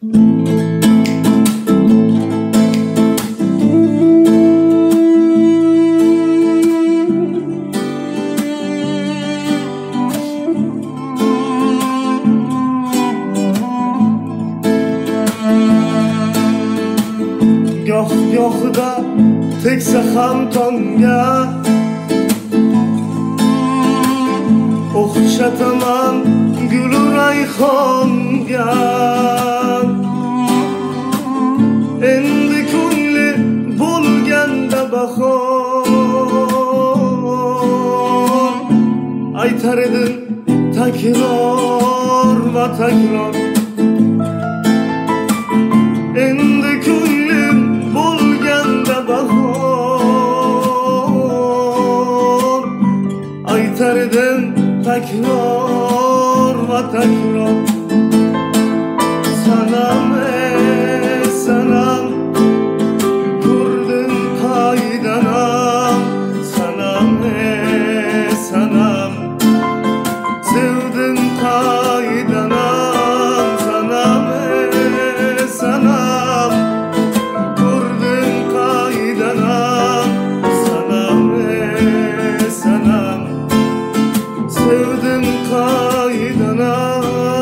Gohida tegsa ham tonga o'xshataman gulu rayhonga. Endi ko'ngli bo'lganda bahor aytar edim takror va takror. Endi ko'nglim bo'lganda bahor aytar edim takror va takror. Sanam sanam ko'rdim qaydanam. Sanam sanam sevdim qaydanam. Sanam sanam ko'rdim qaydanam. Sanam sanam sevdim qaydanam.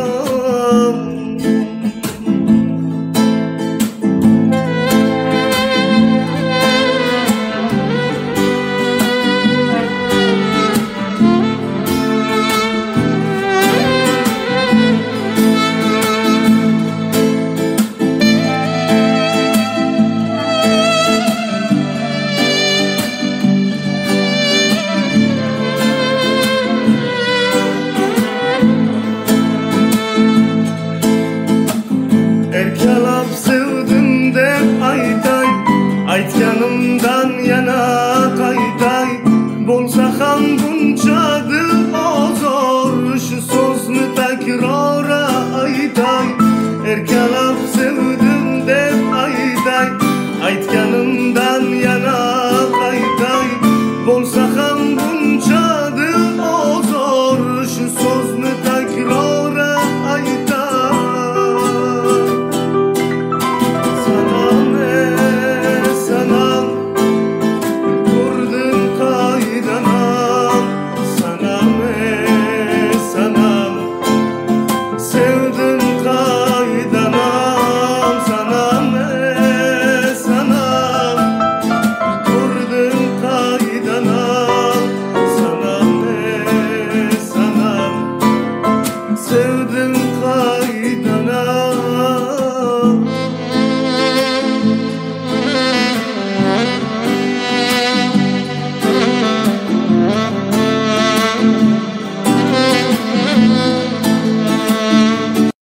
Erkalab sevdim deb aytay, aytganimdan yana qaytay. Bo'lsa ham buncha dil ozor, shu so'zni takrora aytay. Erkalab